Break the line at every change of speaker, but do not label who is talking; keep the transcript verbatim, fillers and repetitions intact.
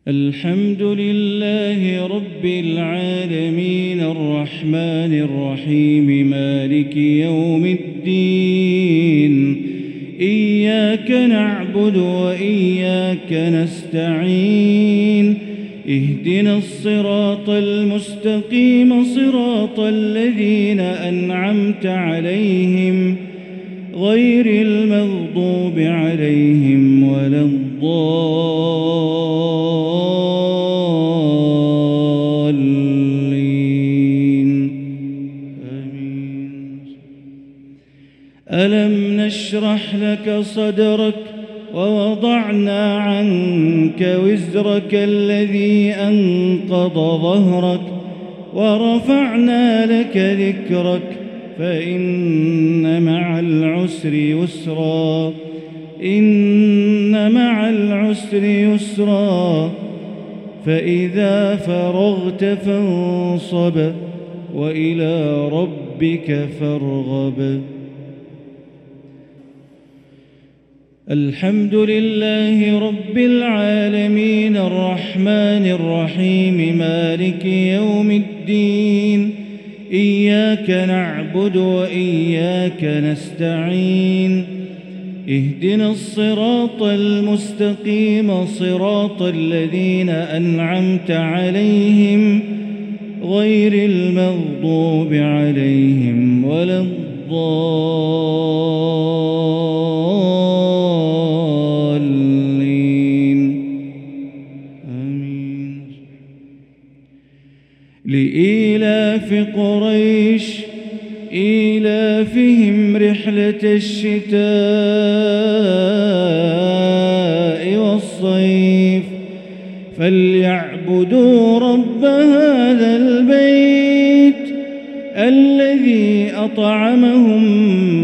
الحمد لله رب العالمين الرحمن الرحيم مالك يوم الدين إياك نعبد وإياك نستعين اهدنا الصراط المستقيم صراط الذين أنعمت عليهم غير المغضوب عليهم ولا الضالين آمين. ألم نشرح لك صدرك ووضعنا عنك وزرك الذي أنقض ظهرك ورفعنا لك ذكرك فإن مع العسر يسرا إن مع العسر يسرا فإذا فرغت فانصب وإلى ربك فارغب. الحمد لله رب العالمين الرحمن الرحيم مالك يوم الدين إياك نعبد وإياك نستعين اهدنا الصراط المستقيم صراط الذين أنعمت عليهم غير المغضوب عليهم ولا الضالين آمين. لإيلاف قريش إيلافهم رحلة الشتاء والصيف فليعبدوا رب هذا البيت الذي أطعمهم